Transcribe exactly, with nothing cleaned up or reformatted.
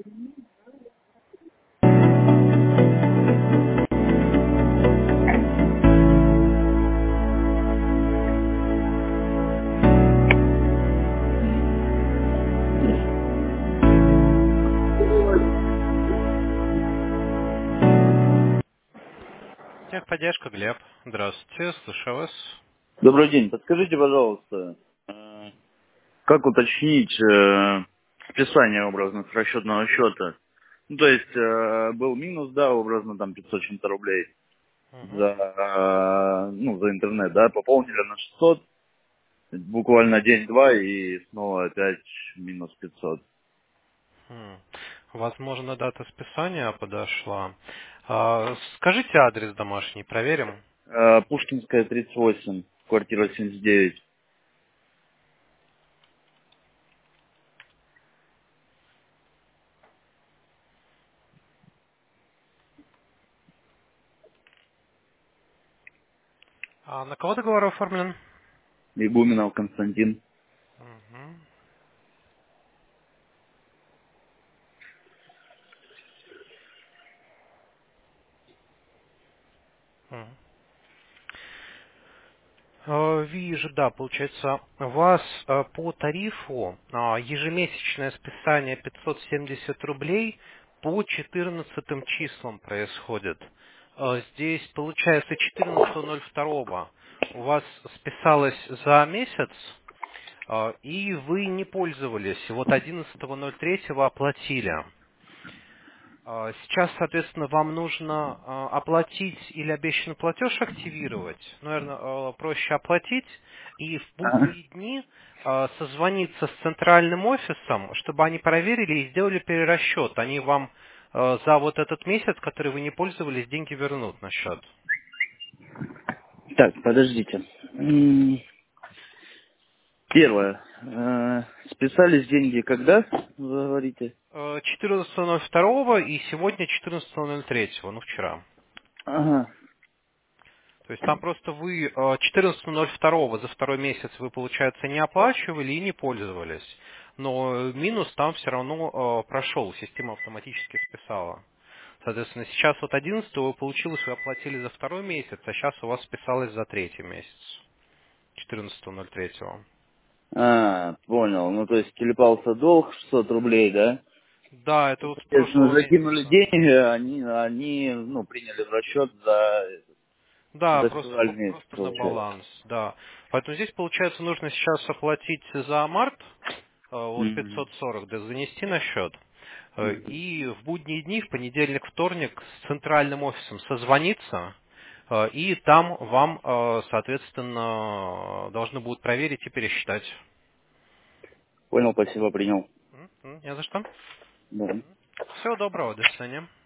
Техподдержка, Глеб. Здравствуйте, слушаю вас. Добрый день. Подскажите, пожалуйста, э, как уточнить э, списание образно с расчетного счета? Ну, то есть э, был минус, да, образно там пятьсот чем-то рублей Мгм. за, э, ну, за интернет, да, пополнили на шестьсот, буквально день-два и снова опять минус пятьсот. Хм. Возможно, дата списания подошла. А, скажите адрес домашний, проверим. Э, Пушкинская, тридцать восемь, квартира семьдесят девять. А на кого договор оформлен? Игуменов Константин. Мгм. Мгм. Э, Вижу, да, получается, у вас э, по тарифу а, ежемесячное списание пятьсот семьдесят рублей по четырнадцатым числам происходит. Э, Здесь, получается, четырнадцатого ноль второго у вас списалось за месяц, э, и вы не пользовались, и вот одиннадцатого ноль третьего оплатили. А, Сейчас, соответственно, вам нужно а, оплатить или обещанный платеж активировать. Наверное, проще оплатить и в Ага. будние дни а, созвониться с центральным офисом, чтобы они проверили и сделали перерасчет. Они вам а, за вот этот месяц, который вы не пользовались, деньги вернут на счет. Так, подождите. М, Первое. Э, Списались деньги когда, вы говорите? Э, четырнадцатого ноль второго и сегодня четырнадцатого ноль третьего, ну вчера. Ага. То есть там просто вы э, четырнадцатого ноль второго за второй месяц вы, получается, не оплачивали и не пользовались. Но э, минус там все равно э, прошел, система автоматически списала. Соответственно, сейчас вот одиннадцатого получилось, вы оплатили за второй месяц, а сейчас у вас списалось за третий месяц, четырнадцатого ноль третьего. А, понял. Ну, то есть телепался долг шестьсот рублей, да? Да, это вот с Соответственно, прошлого закинули месяца. деньги, они, они, ну, приняли в расчет за, Да, за просто, февраль по- месяц, просто на получается. баланс, да. Поэтому здесь, получается, нужно сейчас оплатить за март, э, вот Мгм. пятьсот сорок, да, занести на счет. Э, Мгм. И в будние дни, в понедельник, вторник с центральным офисом созвониться, э, и там вам, э, соответственно, должны будут проверить и пересчитать. Понял, спасибо, принял. М, м, Не за что. Да. Всего доброго, до свидания.